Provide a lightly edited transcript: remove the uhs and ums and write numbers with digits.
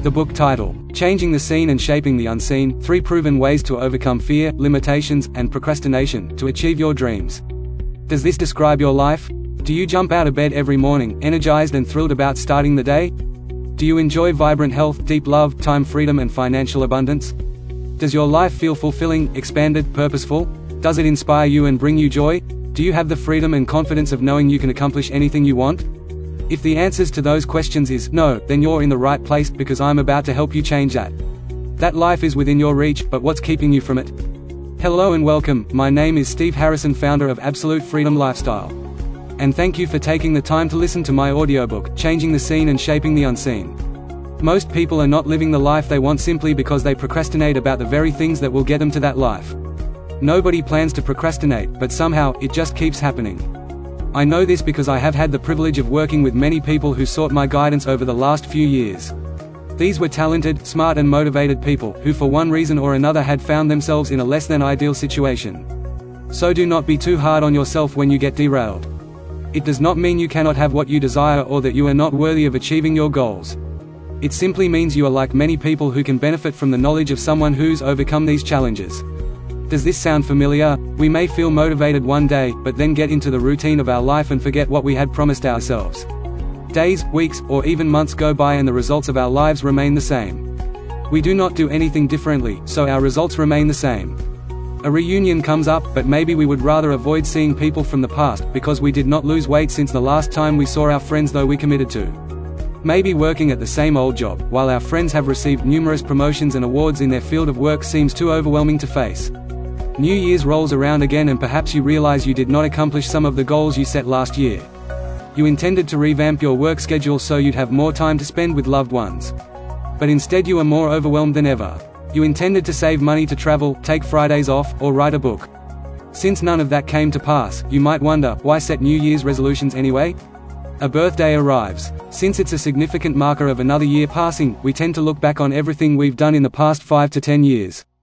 The book title, Changing the Seen and Shaping the Unseen, 3 Proven Ways to Overcome Fear, Limitations, and Procrastination to Achieve Your Dreams. Does this describe your life? Do you jump out of bed every morning, energized and thrilled about starting the day? Do you enjoy vibrant health, deep love, time freedom and financial abundance? Does your life feel fulfilling, expanded, purposeful? Does it inspire you and bring you joy? Do you have the freedom and confidence of knowing you can accomplish anything you want? If the answers to those questions is no, then you're in the right place, because I'm about to help you change that. That life is within your reach, but what's keeping you from it? Hello and welcome, my name is Steve Harrison, founder of Absolute Freedom Lifestyle. And thank you for taking the time to listen to my audiobook, Changing the Seen and Shaping the Unseen. Most people are not living the life they want simply because they procrastinate about the very things that will get them to that life. Nobody plans to procrastinate, but somehow, it just keeps happening. I know this because I have had the privilege of working with many people who sought my guidance over the last few years. These were talented, smart and motivated people, who for one reason or another had found themselves in a less than ideal situation. So do not be too hard on yourself when you get derailed. It does not mean you cannot have what you desire or that you are not worthy of achieving your goals. It simply means you are like many people who can benefit from the knowledge of someone who's overcome these challenges. Does this sound familiar? We may feel motivated one day, but then get into the routine of our life and forget what we had promised ourselves. Days, weeks, or even months go by and the results of our lives remain the same. We do not do anything differently, so our results remain the same. A reunion comes up, but maybe we would rather avoid seeing people from the past, because we did not lose weight since the last time we saw our friends, though we committed to. Maybe working at the same old job, while our friends have received numerous promotions and awards in their field of work, seems too overwhelming to face. New Year's rolls around again and perhaps you realize you did not accomplish some of the goals you set last year. You intended to revamp your work schedule so you'd have more time to spend with loved ones. But instead you are more overwhelmed than ever. You intended to save money to travel, take Fridays off, or write a book. Since none of that came to pass, you might wonder, why set New Year's resolutions anyway? A birthday arrives. Since it's a significant marker of another year passing, we tend to look back on everything we've done in the past 5 to 10 years.